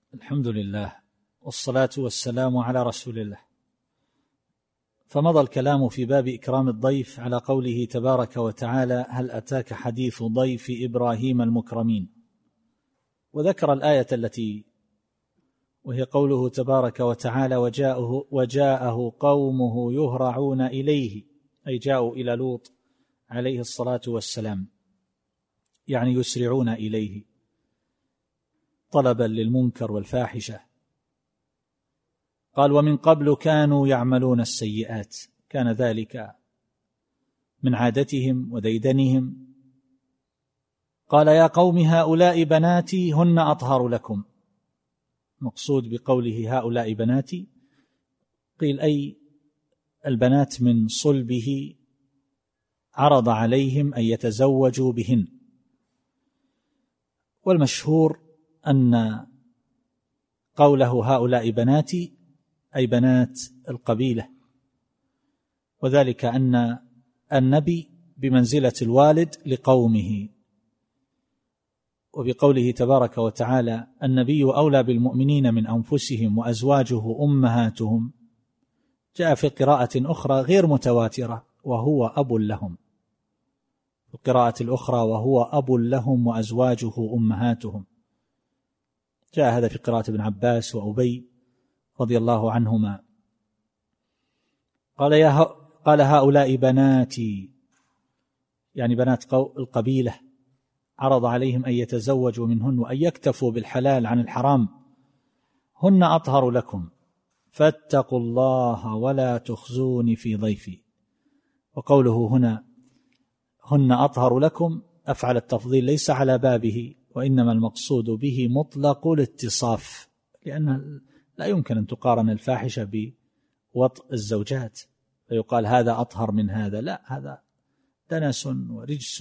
الحمد لله والصلاة والسلام على رسول الله. فمضى الكلام في باب إكرام الضيف على قوله تبارك وتعالى: هل أتاك حديث ضيف إبراهيم المكرمين، وذكر الآية التي وهي قوله تبارك وتعالى: وجاءه قومه يهرعون إليه، أي جاءوا إلى لوط عليه الصلاة والسلام، يعني يسرعون إليه طلبا للمنكر والفاحشة. قال: ومن قبل كانوا يعملون السيئات، كان ذلك من عادتهم وديدنهم. قال: يا قوم هؤلاء بناتي هن أطهر لكم. مقصود بقوله هؤلاء بناتي قيل أي البنات من صلبه، عرض عليهم أن يتزوجوا بهن. والمشهور أن قوله هؤلاء بناتي أي بنات القبيلة، وذلك أن النبي بمنزلة الوالد لقومه. وبقوله تبارك وتعالى: النبي أولى بالمؤمنين من أنفسهم وأزواجه أمهاتهم، جاء في قراءة أخرى غير متواترة: وهو أب لهم. في القراءة الأخرى: وهو أب لهم وأزواجه أمهاتهم. جاء هذا في قراءة ابن عباس وأبي رضي الله عنهما. قال هؤلاء بناتي، يعني بنات القبيلة، عرض عليهم أن يتزوجوا منهن وأن يكتفوا بالحلال عن الحرام. هن أطهر لكم فاتقوا الله ولا تخزوني في ضيفي. وقوله هنا هن أطهر لكم أفعل التفضيل ليس على بابه، وإنما المقصود به مطلق الاتصاف، لأن لا يمكن أن تقارن الفاحشة بوطء الزوجات فيقال هذا أطهر من هذا، لا، هذا دنس ورجس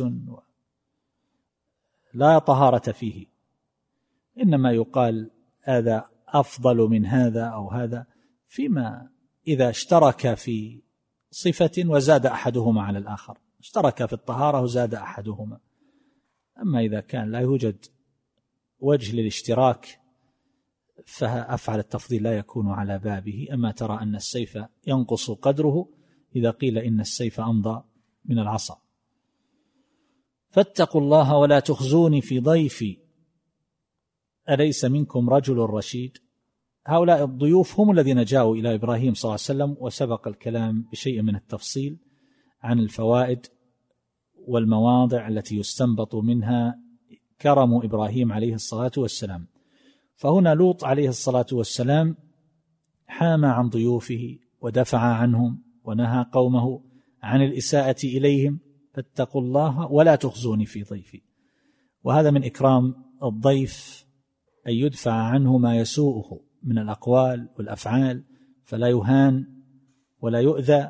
لا طهارة فيه. إنما يقال هذا أفضل من هذا أو هذا فيما إذا اشترك في صفة وزاد أحدهما على الآخر، اشترك في الطهارة وزاد أحدهما. أما إذا كان لا يوجد وجه للاشتراك فأفعل التفضيل لا يكون على بابه. أما ترى أن السيف ينقص قدره إذا قيل إن السيف أمضى من العصا. فاتقوا الله ولا تخزوني في ضيفي أليس منكم رجل رشيد. هؤلاء الضيوف هم الذين جاءوا إلى إبراهيم صلى الله عليه وسلم، وسبق الكلام بشيء من التفصيل عن الفوائد والمواضع التي يستنبط منها كرم إبراهيم عليه الصلاة والسلام. فهنا لوط عليه الصلاة والسلام حام عن ضيوفه ودفع عنهم ونهى قومه عن الإساءة إليهم. فاتقوا الله ولا تخزوني في ضيفي. وهذا من إكرام الضيف أن يدفع عنه ما يسوءه من الأقوال والأفعال، فلا يهان ولا يؤذى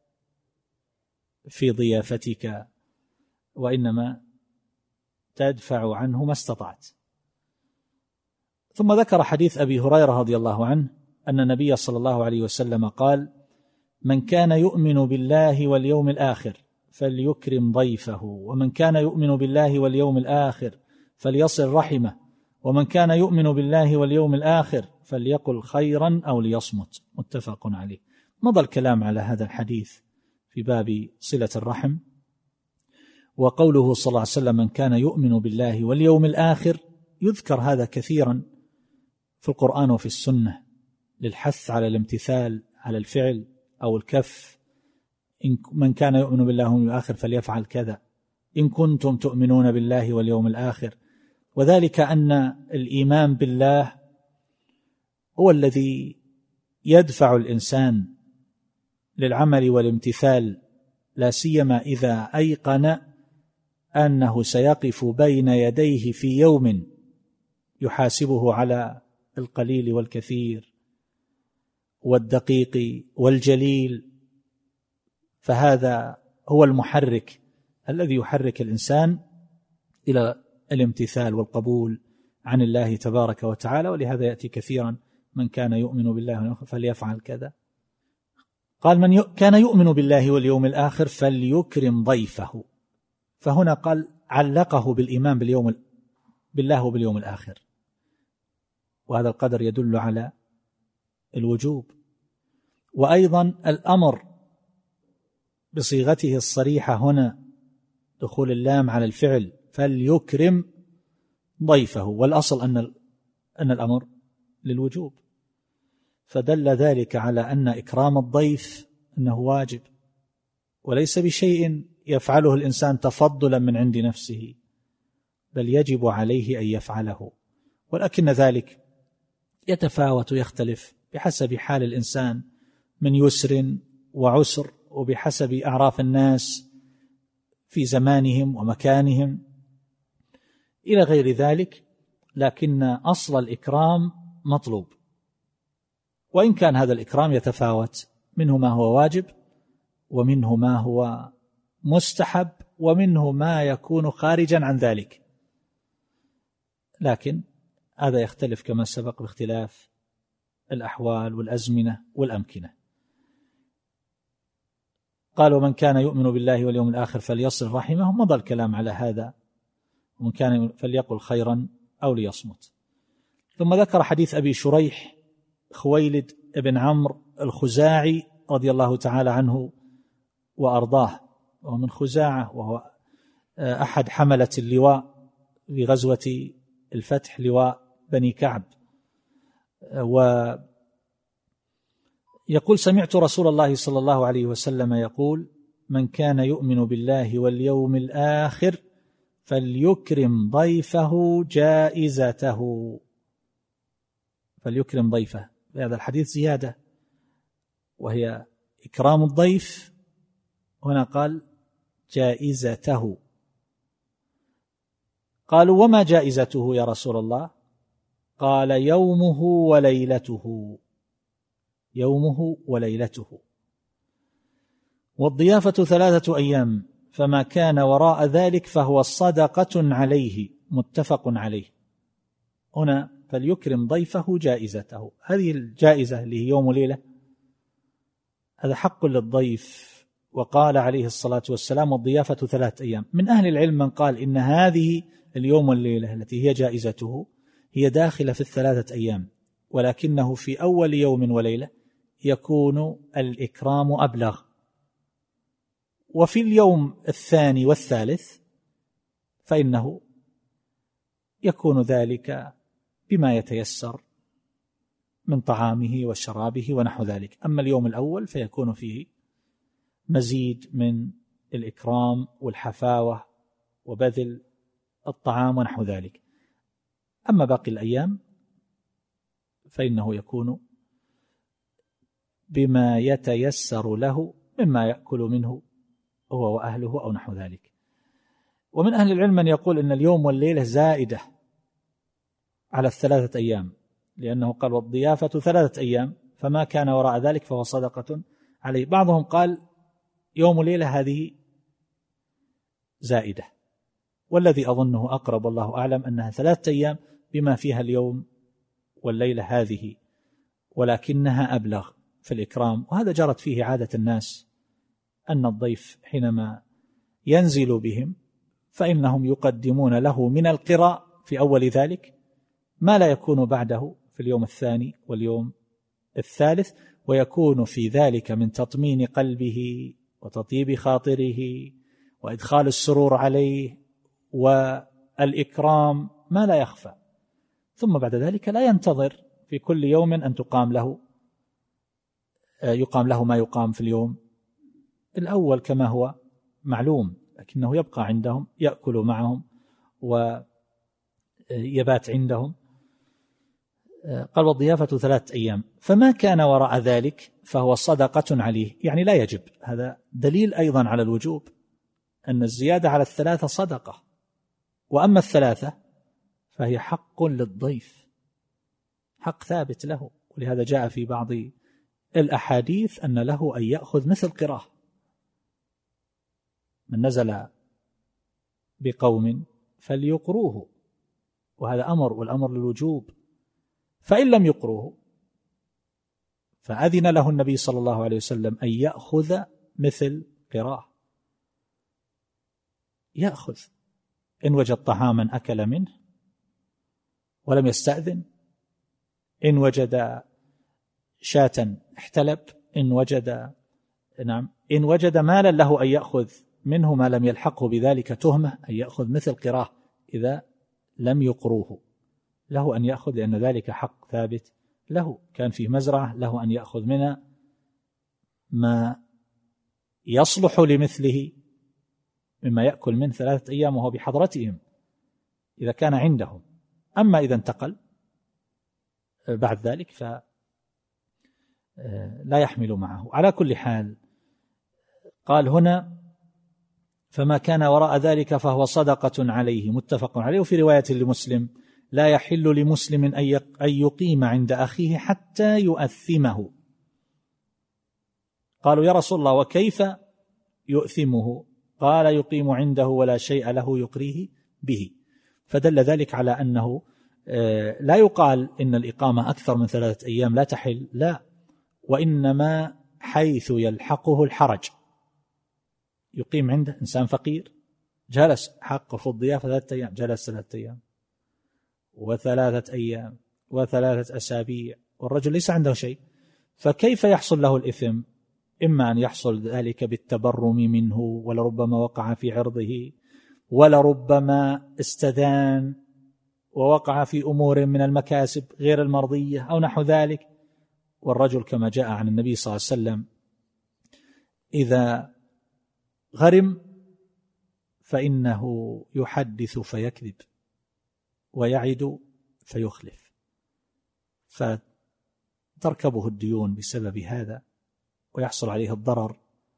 في ضيافتك، وإنما تدفع عنه ما استطعت. ثم ذكر حديث أبي هريرة رضي الله عنه أن النبي صلى الله عليه وسلم قال: من كان يؤمن بالله واليوم الآخر فليكرم ضيفه، ومن كان يؤمن بالله واليوم الآخر فليصل رحمه، ومن كان يؤمن بالله واليوم الآخر فليقل خيرا أو ليصمت. متفق عليه. مضى الكلام على هذا الحديث في باب صلة الرحم. وقوله صلى الله عليه وسلم: من كان يؤمن بالله واليوم الآخر، يذكر هذا كثيرا في القرآن وفي السنة للحث على الامتثال على الفعل أو الكف. من كان يؤمن بالله واليوم الآخر فليفعل كذا، إن كنتم تؤمنون بالله واليوم الآخر. وذلك أن الإيمان بالله هو الذي يدفع الإنسان للعمل والامتثال، لا سيما إذا أيقن أنه سيقف بين يديه في يوم يحاسبه على القليل والكثير والدقيق والجليل. فهذا هو المحرك الذي يحرك الإنسان إلى الامتثال والقبول عن الله تبارك وتعالى. ولهذا يأتي كثيرا: من كان يؤمن بالله فليفعل كذا. قال: من كان يؤمن بالله واليوم الآخر فليكرم ضيفه. فهنا قال علقه بالإيمان بالله وباليوم الآخر، وهذا القدر يدل على الوجوب. وأيضا الأمر بصيغته الصريحة هنا دخول اللام على الفعل فليكرم ضيفه، والأصل أن الأمر للوجوب، فدل ذلك على أن إكرام الضيف أنه واجب وليس بشيء يفعله الإنسان تفضلا من عند نفسه، بل يجب عليه أن يفعله. ولكن ذلك يتفاوت ويختلف بحسب حال الإنسان من يسر وعسر، وبحسب أعراف الناس في زمانهم ومكانهم إلى غير ذلك، لكن أصل الإكرام مطلوب، وإن كان هذا الإكرام يتفاوت، منه ما هو واجب ومنه ما هو مستحب ومنه ما يكون خارجا عن ذلك، لكن هذا يختلف كما سبق باختلاف الأحوال والأزمنة والأمكنة. قال ومن كان يؤمن بالله واليوم الآخر فليصل رحمه، مضى الكلام على هذا، ومن كان فليقل خيرا أو ليصمت. ثم ذكر حديث أبي شريح خويلد بن عمرو الخزاعي رضي الله تعالى عنه وأرضاه، وهو من خزاعة، وهو أحد حملة اللواء في غزوة الفتح، لواء بني كعب. ويقول سمعت رسول الله صلى الله عليه وسلم يقول من كان يؤمن بالله واليوم الآخر فليكرم ضيفه جائزته. فليكرم ضيفه، هذا الحديث زيادة وهي إكرام الضيف، هنا قال جائزته. قالوا وما جائزته يا رسول الله؟ قال يومه وليلته، يومه وليلته. والضيافة 3 أيام، فما كان وراء ذلك فهو صدقة عليه، متفق عليه. هنا فليكرم ضيفه جائزته، هذه الجائزة اللي هي يوم وليلة هذا حق للضيف. وقال عليه الصلاة والسلام والضيافة 3 أيام. من أهل العلم من قال إن هذه اليوم والليلة التي هي جائزته هي داخلة في 3 أيام، ولكنه في أول يوم وليلة يكون الإكرام أبلغ، وفي اليوم الثاني والثالث فإنه يكون ذلك بما يتيسر من طعامه وشرابه ونحو ذلك. أما اليوم الأول فيكون فيه مزيد من الإكرام والحفاوة وبذل الطعام ونحو ذلك. أما باقي الأيام فإنه يكون بما يتيسر له مما يأكل منه هو وأهله أو نحو ذلك. ومن أهل العلم من يقول إن اليوم والليلة زائدة على 3 أيام، لأنه قال والضيافة 3 أيام، فما كان وراء ذلك فهو صدقة عليه. بعضهم قال يوم وليلة هذه زائدة، والذي أظنه أقرب والله أعلم أنها 3 أيام بما فيها اليوم والليلة هذه، ولكنها أبلغ في الإكرام. وهذا جرت فيه عادة الناس، أن الضيف حينما ينزل بهم فإنهم يقدمون له من القراء في أول ذلك ما لا يكون بعده في اليوم الثاني واليوم الثالث، ويكون في ذلك من تطمين قلبه وتطيب خاطره وإدخال السرور عليه والإكرام ما لا يخفى. ثم بعد ذلك لا ينتظر في كل يوم أن يقام له ما يقام في اليوم الأول كما هو معلوم، لكنه يبقى عندهم يأكل معهم ويبات عندهم. قال والضيافة 3 أيام، فما كان وراء ذلك فهو صدقة عليه، يعني لا يجب. هذا دليل أيضا على الوجوب، أن الزيادة على 3 صدقة، وأما 3 فهي حق للضيف، حق ثابت له. ولهذا جاء في بعض الأحاديث أن له أن يأخذ مثل قراه، من نزل بقوم فليقروه، وهذا أمر، والأمر للوجوب. فإن لم يقروه فأذن له النبي صلى الله عليه وسلم أن يأخذ مثل قراه، يأخذ إن وجد طعاما أكل منه ولم يستأذن إن وجد شاة احتلب، إن وجد مالا له أن يأخذ منه ما لم يلحقه بذلك تهمة، أن يأخذ مثل قراه إذا لم يقروه، له أن يأخذ، لأن ذلك حق ثابت له. كان فيه مزرعة له أن يأخذ منها ما يصلح لمثله مما يأكل من 3 أيام وهو بحضرتهم إذا كان عندهم. أما إذا انتقل بعد ذلك فلا يحمل معه. على كل حال قال هنا فما كان وراء ذلك فهو صدقة عليه، متفق عليه. وفي رواية لمسلم لا يحل لمسلم أن يقيم عند أخيه حتى يؤثمه. قالوا يا رسول الله وكيف يؤثمه؟ قال يقيم عنده ولا شيء له يقريه به. فدل ذلك على أنه لا يقال إن الإقامة أكثر من 3 أيام لا تحل، لا، وإنما حيث يلحقه الحرج. يقيم عنده إنسان فقير جلس حقه في الضيافة 3 أيام، جلس 3 أيام و3 أيام و3 أسابيع والرجل ليس عنده شيء، فكيف يحصل له الإثم؟ إما أن يحصل ذلك بالتبرم منه، ولربما وقع في عرضه، ولربما استدان ووقع في أمور من المكاسب غير المرضية أو نحو ذلك. والرجل كما جاء عن النبي صلى الله عليه وسلم إذا غرم فإنه يحدث فيكذب ويعد فيخلف، فتركبه الديون بسبب هذا ويحصل عليه الضرر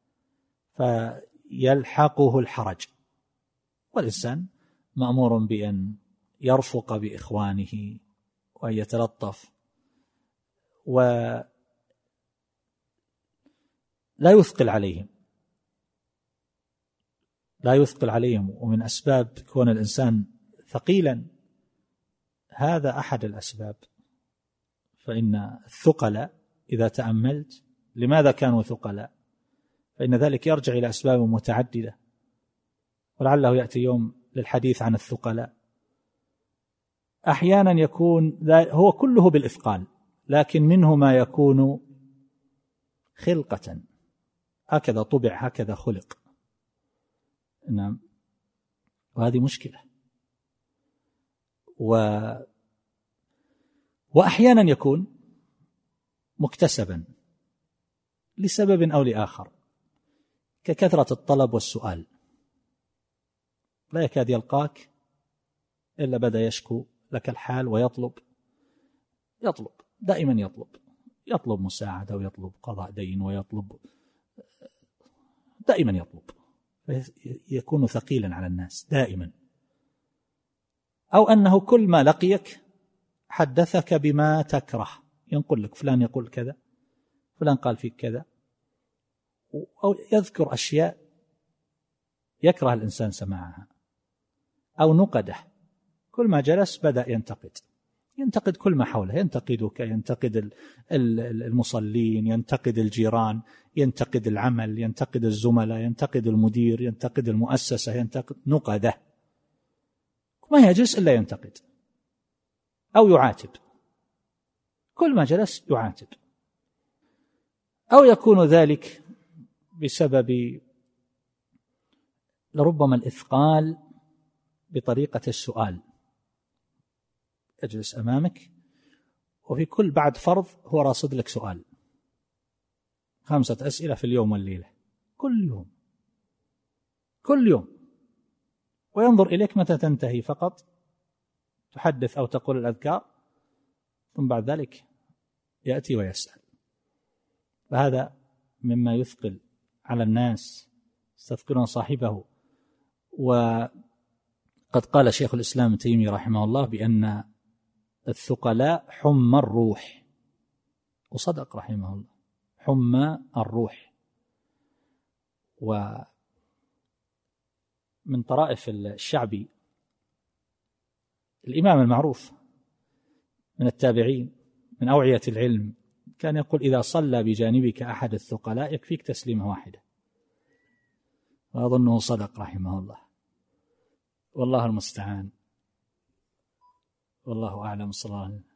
فيلحقه الحرج. والإنسان مأمور بأن يرفق بإخوانه وأن يتلطف ولا يثقل عليهم، لا يثقل عليهم. ومن أسباب كون الإنسان ثقيلا هذا أحد الأسباب. فإن الثقلاء إذا تأملت لماذا كانوا ثقلاء، فإن ذلك يرجع إلى أسباب متعددة، ولعله يأتي يوم للحديث عن الثقلاء. أحيانا يكون هو كله بالإثقال، لكن منه ما يكون خلقة، هكذا طبع هكذا خلق. نعم، وهذه مشكلة. وأحيانا يكون مكتسبا لسبب أو لآخر، ككثرة الطلب والسؤال، لا يكاد يلقاك إلا بدأ يشكو لك الحال ويطلب دائما، يطلب مساعدة ويطلب قضاء دين ويطلب دائما يطلب، يكون ثقيلا على الناس دائما. أو أنه كل ما لقيك حدثك بما تكره، ينقل لك فلان يقول كذا، فلان قال فيك كذا، أو يذكر أشياء يكره الإنسان سماعها، أو نقده، كل ما جلس بدأ ينتقد كل ما حوله، ينتقدك، ينتقد المصلين، ينتقد الجيران، ينتقد العمل، ينتقد الزملاء، ينتقد المدير، ينتقد المؤسسة، ينتقد نقده، ما يجلس إلا ينتقد أو يعاتب، كل ما جلس يعاتب. أو يكون ذلك بسبب لربما الإثقال بطريقة السؤال، أجلس أمامك وفي كل بعد فرض هو راصد لك سؤال، 5 أسئلة في اليوم والليلة، كل يوم، وينظر إليك متى تنتهي، فقط تحدث أو تقول الأذكار، ثم بعد ذلك يأتي ويسأل. فهذا مما يثقل على الناس، يستثقلون صاحبه. وقد قال شيخ الإسلام ابن تيمية رحمه الله بأن الثقلاء حمى الروح، وصدق رحمه الله، حمى الروح. ومن طرائف الشعبي الإمام المعروف من التابعين من أوعية العلم كان يقول إذا صلى بجانبك أحد الثقلاء يكفيك تسليمة واحدة، وأظنه صدق رحمه الله. والله المستعان، والله أعلم. صلى الله عليه وسلم.